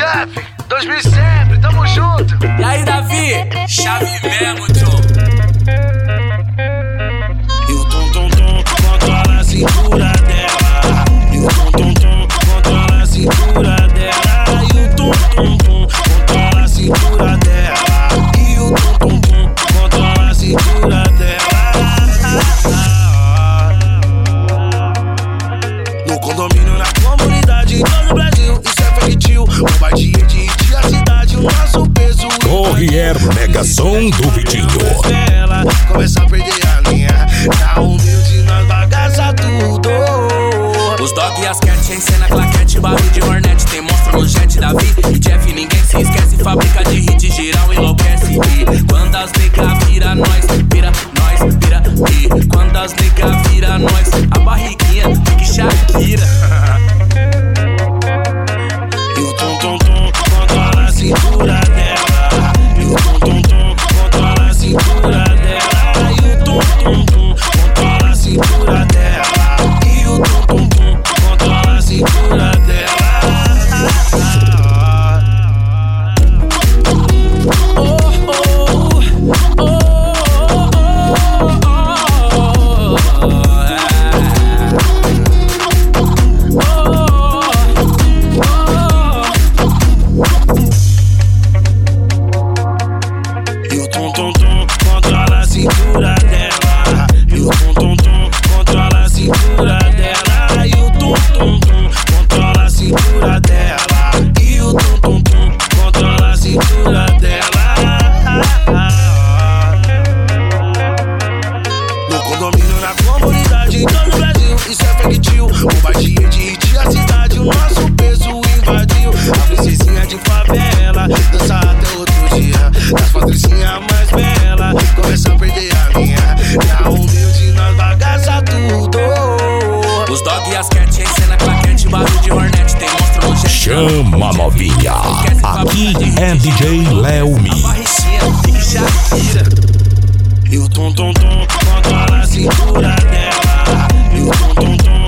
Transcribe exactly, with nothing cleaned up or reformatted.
chefe, dois mil sempre, tamo junto. E aí, Davi? Chave mesmo, tio. E o tom tom tom controla a cintura dela. E o tom tom tom controla a cintura dela. E o tom tom tom controla a cintura dela. E o tom tom tom controla a cintura dela. No condomínio, na comunidade, em todo o Brasil, isso é feitio. Bombardia de hit, a cidade, o nosso peso. Corrier Megasom do Vitinho. Ela começa a perder a linha. Tá humilde, nós bagaça tudo. Os dog e as cat em cena, claquete, barulho de hornet. Tem monstro no jet, Davi e Jeff, ninguém se esquece. Fábrica de hit, geral enlouquece. E quando as nega vira nós, vira nós, vira. E quando as nega vira nós, a barriguinha fica Shakira. E o tom tom tom controla a cintura dela. E o tom tom tom controla a cintura dela. E o tom tom tom controla a cintura dela. E o tom tom tom controla a cintura dela. Chama novinha, aqui é D J Léo Mix. E o tom tom tom controla a cintura dela. E o tom tom tom